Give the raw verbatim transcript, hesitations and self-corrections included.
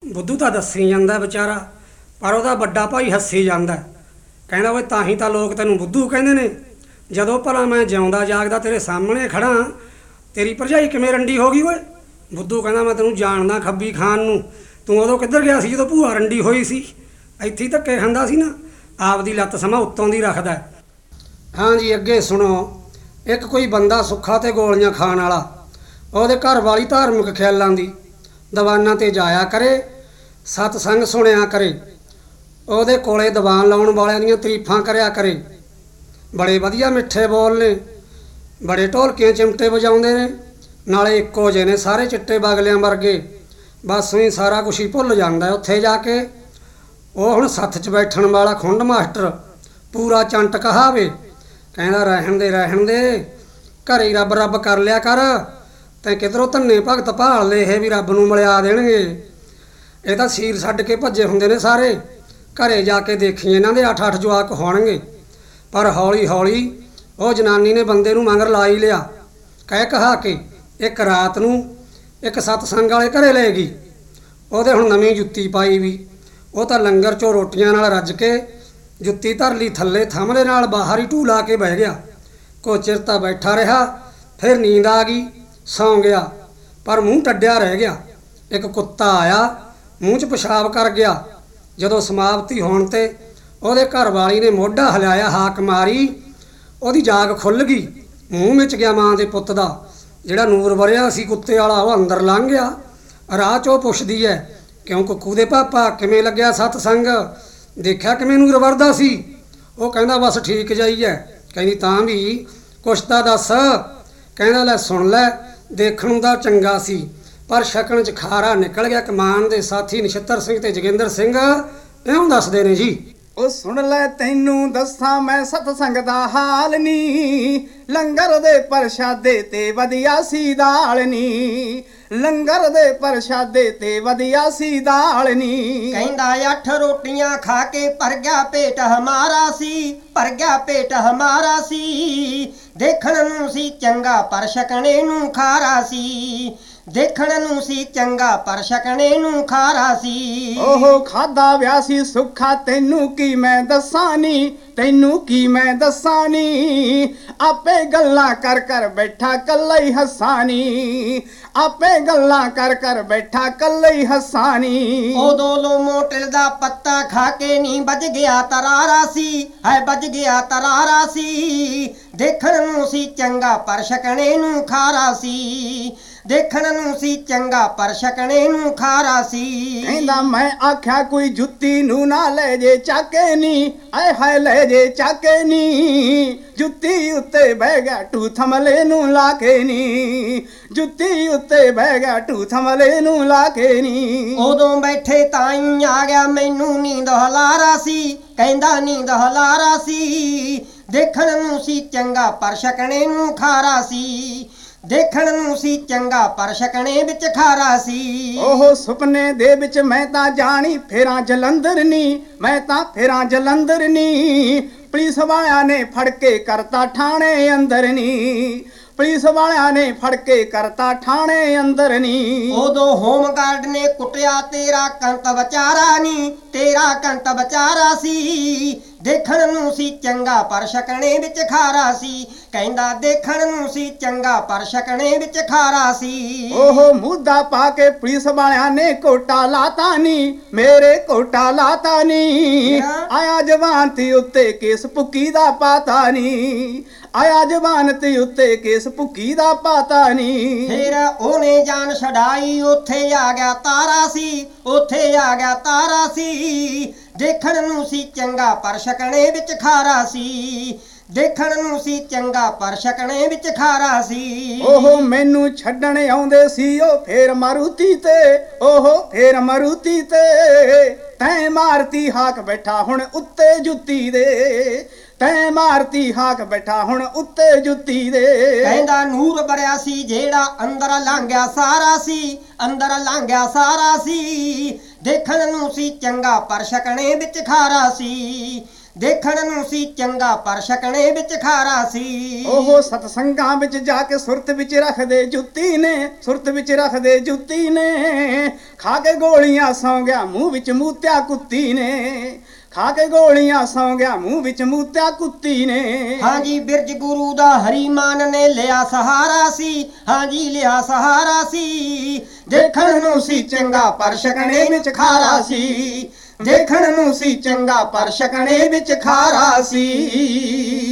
बुद्धू तो दसी जाता बेचारा, पर वह बड़ा भाई हसी जाता, कहता वे तां ही तो लोग तेनों बुद्धू कहते ने। जदों भला मैं जिउंदा जागदा तेरे सामने खड़ा, तेरी भरजाई किवें रंडी हो गई। वे बुद्धू कहता मैं तेनों जानदा खब्बी खान नूं, तूं उदों किधर गया सी जदों भूआ रंडी होई सी, इत्थे ही धक्के खांदा सी ना, आपदी लत्त समा उत्तों दी रखदा। हाँ जी अगे सुनो। एक कोई बंदा सुखा ते गोलियां खाण वाला, ਉਹਦੇ घर वाली धार्मिक ख्यालों की दीवाना ते जाया करे, सतसंग सुनिया करे, ਉਹਦੇ ਕੋਲੇ दीवान लाउण वालियां ਦੀਆਂ तारीफां करिया करे। बड़े वधिया मिठे बोल ने, बड़े ढोलकियां चिमटे वजाउंदे ने, नाले इक्को जे ने सारे चिट्टे बगलियां वर्गे। बस ही सारा कुछ ही भुल जांदा है उत्थे जाके। ਉਹ ਹੁਣ सत्थ च बैठण वाला खुंड मास्टर पूरा चंट कहावे, कहंदा रहण दे रहण दे, घरे ही रब रब कर लिया कर, तैं किधरों धन्ने भगत भाल ले है भी रब नूं मिलिया देणगे। ये तां सीर छड्ड के भज्जे हुंदे ने सारे, घरे जाके देखी इन्हां दे अठ अठ जवाक होणगे। पर हौली हौली ਉਹ जनानी ने बंदे नूं मगर ला ही लिया, कह कहा के एक रात नूं एक सतसंग वाले घरे ले गई। ਉਹਦੇ ਹੁਣ नवीं जुत्ती पाई भी, ਉਹ ਤਾਂ लंगर चों रोटियां नाल रज के जुत्ती धर ली थल्ले, थमले नाल बाहर ही ढू ला के बह गया। कुछ चिर तां बैठा रहा, फिर नींद आ गई, सौ गया, पर मूँह टड्डिया रह गया। एक कुत्ता आया, मूँह च पेशाब कर गया। जदों समाप्ति होण ते ਉਹਦੇ घर वाली ने मोढा हिलाया, हाक मारी, ਉਹਦੀ जाग खुल गई, मूँह मिच गया मां दे पुੱਤ ਦਾ। ਜਿਹੜਾ ਨੂਰ ਵਰਿਆ ਸੀ ਕੁੱਤੇ ਵਾਲਾ, ਉਹ ਅੰਦਰ ਲੰਘ ਗਿਆ। ਰਾਹ 'ਚ ਉਹ ਪੁੱਛਦੀ ਹੈ, ਕਿਉਂ ਕੁੱਕੂ ਦੇ ਪਾਪਾ ਕਿਵੇਂ ਲੱਗਿਆ ਸਤਸੰਗ, ਦੇਖਿਆ ਕਿਵੇਂ ਨੂਰ ਵਰਦਾ ਸੀ। ਉਹ ਕਹਿੰਦਾ ਬਸ ਠੀਕ ਜਾਈ ਹੈ। ਕਹਿੰਦੀ ਤਾਂ ਵੀ ਕੁਛ ਤਾਂ ਦੱਸ। ਕਹਿੰਦਾ ਲੈ ਸੁਣ ਲੈ, ਦੇਖਣ ਨੂੰ ਤਾਂ ਚੰਗਾ ਸੀ, ਪਰ ਛਕਣ 'ਚ ਖਾਰਾ ਨਿਕਲ ਗਿਆ। ਕਮਾਨ ਦੇ ਸਾਥੀ ਨਛੱਤਰ ਸਿੰਘ ਤੇ ਜੋਗਿੰਦਰ ਸਿੰਘ ਇਉਂ ਦੱਸਦੇ ਨੇ ਜੀ। ਉਹ ਸੁਣ ਲੈ ਤੈਨੂੰ ਦੱਸਾਂ ਮੈਂ ਸਤਸੰਗ ਦਾ ਹਾਲ ਨੀ, ਲੰਗਰ ਦੇ ਪ੍ਰਸ਼ਾਦੇ ਤੇ ਵਧੀਆ ਸੀ ਦਾਲ ਨੀ, ਲੰਗਰ ਦੇ ਪ੍ਰਸ਼ਾਦੇ ਤੇ ਵਧੀਆ ਸੀ ਦਾਲ ਨੀ। ਕਹਿੰਦਾ ਅੱਠ ਰੋਟੀਆਂ ਖਾ ਕੇ ਭਰ ਗਿਆ ਪੇਟ ਹਮਾਰਾ ਸੀ, ਭਰ ਗਿਆ ਪੇਟ ਹਮਾਰਾ ਸੀ। ਦੇਖਣ ਨੂੰ ਸੀ ਚੰਗਾ ਪਰ ਛਕਣੇ ਨੂੰ ਖਾਰਾ ਸੀ, ਦੇਖਣ ਨੂੰ ਸੀ ਚੰਗਾ ਪਰ ਛਕਣੇ ਨੂੰ ਖਾਰਾ ਸੀ। ਉਹ ਖਾਦਾ ਵਿਆ ਸੀ ਸੁੱਖਾ, ਤੈਨੂੰ ਕੀ ਮੈਂ ਦੱਸਾਂ ਨੀ, ਤੈਨੂੰ ਕੀ ਮੈਂ ਦੱਸਾਂ ਨੀ। ਆਪੇ ਗੱਲਾਂ ਕਰ ਕਰ ਬੈਠਾ ਕੱਲਾ ਹੀ ਹੱਸਾਂ ਨੀ, ਆਪੇ ਗੱਲਾਂ ਕਰ ਕਰ ਬੈਠਾ ਕੱਲਾ ਹੀ ਹੱਸਾਂ ਨੀ। ਉਦੋਂ ਲੋ ਮੋਟਰ ਦਾ ਪੱਤਾ ਖਾ ਕੇ ਨੀ ਵੱਜ ਗਿਆ ਤਰਾਰਾ ਸੀ, ਹੈ ਵੱਜ ਗਿਆ ਤਰਾਰਾ ਸੀ। ਦੇਖਣ ਨੂੰ ਸੀ ਚੰਗਾ ਪਰ ਛਕਣੇ ਨੂੰ ਖਾਰਾ ਸੀ, ਦੇਖਣ ਨੂੰ ਸੀ ਚੰਗਾ ਪਰ ਛਕਣੇ ਨੂੰ ਖਾਰਾ ਸੀ। ਕਹਿੰਦਾ ਮੈਂ ਆਖਿਆ ਕੋਈ ਜੁੱਤੀ ਨੂੰ ਨਾ ਲੈ ਜੇ ਚਾਕੇ ਨੀ, ਆਏ ਹਾਏ ਲੈ ਜੇ ਚਾਕੇ ਨੀ। ਜੁੱਤੀ ਉੱਤੇ ਬਹਿ ਗਿਆ ਟੂ ਥਮਲੇ ਨੂੰ ਲਾ ਕੇ ਨੀ, ਜੁੱਤੀ ਉੱਤੇ ਬਹਿ ਗਿਆ ਟੂ ਥਮਲੇ ਨੂੰ ਲਾ ਕੇ ਨੀ। ਉਦੋਂ ਬੈਠੇ ਤਾਂ ਹੀ ਆ ਗਿਆ ਮੈਨੂੰ ਨੀਂਦ ਹਲਾਰਾ ਸੀ, ਕਹਿੰਦਾ ਨੀਂਦ ਹਲਾਰਾ ਸੀ। ਦੇਖਣ ਨੂੰ ਸੀ ਚੰਗਾ ਪਰ ਛਕਣੇ ਨੂੰ ਖਾਰਾ ਸੀ, ਦੇਖਣ ਨੂੰ ਸੀ ਚੰਗਾ ਪਰ ਛਕਣੇ ਵਿੱਚ ਖਾਰਾ ਸੀ। ਉਹ ਸੁਪਨੇ ਦੇ ਵਿੱਚ ਮੈਂ ਤਾਂ ਜਾਣੀ ਫੇਰਾਂ ਜਲੰਧਰ ਨੀ, ਮੈਂ ਤਾਂ ਫੇਰਾਂ ਜਲੰਧਰ ਨੀ। ਪੁਲਿਸ ਵਾਲਿਆਂ ਨੇ ਫੜ ਕੇ ਕਰਤਾ ਠਾਣੇ ਅੰਦਰ ਨੀ, ਪੁਲਿਸ ਵਾਲਿਆਂ ਨੇ ਫੜ ਕੇ ਕਰਤਾ ਠਾਣੇ ਅੰਦਰ ਨੀ। ਉਦੋਂ ਹੋਮਗਾਰਡ ਨੇ ਕੁੱਟਿਆ ਤੇਰਾ ਕੰਤ ਵਿਚਾਰਾ ਨੀ, ਤੇਰਾ ਕੰਤ ਵਿਚਾਰਾ ਸੀ। ਦੇਖਣ ਨੂੰ ਸੀ ਚੰਗਾ ਪਰ ਛਕਣੇ ਵਿੱਚ ਖਾਰਾ ਸੀ, ਕਹਿੰਦਾ ਦੇਖਣ ਨੂੰ ਸੀ ਚੰਗਾ ਪਰ ਛਕਣੇ ਵਿੱਚ ਖਾਰਾ ਸੀ। ਉਹ ਮੁੱਦਾ ਪਾ ਕੇ ਪੁਲਿਸ ਵਾਲਿਆਂ ਨੇ ਕੋਟਾ ਲਾਤਾ ਨੀ, ਮੇਰੇ ਕੋਟਾ ਲਾਤਾ ਨੀ। ਆਇਆ ਜਵਾਨ ਤੇ ਉੱਤੇ ਕੇਸ ਭੁੱਕੀ ਦਾ ਪਾਤਾ ਨੀ, ਆਇਆ ਜਵਾਨ ਤੇ ਉੱਤੇ ਕੇਸ ਭੁੱਕੀ ਦਾ ਪਾਤਾ ਨੀ। ਫਿਰ ਉਹਨੇ ਜਾਨ ਛਡਾਈ, ਉੱਥੇ ਆ ਗਿਆ ਤਾਰਾ ਸੀ, ਉੱਥੇ ਆ ਗਿਆ ਤਾਰਾ ਸੀ। ਦੇਖਣ ਨੂੰ ਸੀ ਚੰਗਾ ਪਰ ਛਕਣੇ ਵਿੱਚ ਖਾਰਾ ਸੀ, ਦੇਖਣ ਨੂੰ ਸੀ ਚੰਗਾ ਪਰ ਛਕਣੇ ਵਿੱਚ ਖਾਰਾ ਸੀ। ਉਹ ਮੈਨੂੰ ਛੱਡਣ ਆਉਂਦੇ ਸੀ ਉਹ ਫੇਰ ਮਾਰੂਤੀ ਤੇ, ਉਹ ਫੇਰ ਮਾਰੂਤੀ ਤੇ। ਤੈਂ ਮਾਰਤੀ ਹਾਕ ਬੈਠਾ ਹੁਣ ਉੱਤੇ ਜੁੱਤੀ ਦੇ, ਤੈਂ ਮਾਰਤੀ ਹਾਕ ਬੈਠਾ ਹੁਣ ਉੱਤੇ ਜੁੱਤੀ ਦੇ। ਕਹਿੰਦਾ ਨੂਰ ਬਰਿਆ ਸੀ ਜਿਹੜਾ ਅੰਦਰ ਲੰਘਿਆ ਸਾਰਾ ਸੀ, ਅੰਦਰ ਲੰਘਿਆ ਸਾਰਾ ਸੀ। ਦੇਖਣ ਨੂੰ ਸੀ ਚੰਗਾ ਪਰ ਛਕਣੇ ਵਿੱਚ ਖਾਰਾ ਸੀ, ਦੇਖਣ ਨੂੰ ਸੀ ਚੰਗਾ ਪਰ ਛਕਣੇ ਵਿੱਚ ਖਾਰਾ ਸੀ। ਉਹ ਸਤਸੰਗਾਂ ਵਿੱਚ ਜਾ ਕੇ ਸੁਰਤ ਵਿੱਚ ਰੱਖਦੇ ਜੁੱਤੀ ਨੇ, ਸੁਰਤ ਵਿੱਚ ਰੱਖਦੇ ਜੁੱਤੀ ਨੇ। ਖਾ ਕੇ ਗੋਲੀਆਂ ਸੌਂ ਗਿਆ ਮੂੰਹ ਵਿੱਚ ਮੂਤਿਆ ਕੁੱਤੀ ਨੇ, ਖਾ ਕੇ ਗੋਲੀਆਂ ਸੌਂ ਗਿਆ ਮੂੰਹ ਵਿੱਚ ਮੂਤਿਆ ਕੁੱਤੀ ਨੇ। ਹਾਂਜੀ ਬਿਰਜ ਗੁਰੂ ਦਾ ਹਰੀਮਾਨ ਨੇ ਲਿਆ ਸਹਾਰਾ ਸੀ, ਹਾਂਜੀ ਲਿਆ ਸਹਾਰਾ ਸੀ। ਦੇਖਣ ਨੂੰ ਸੀ ਚੰਗਾ ਪਰ ਛਕਣੇ ਵਿੱਚ ਖਾਰਾ ਸੀ, ਦੇਖਣ ਨੂੰ ਸੀ ਚੰਗਾ ਪਰ ਛਕਣੇ ਵਿੱਚ ਖਾਰਾ ਸੀ।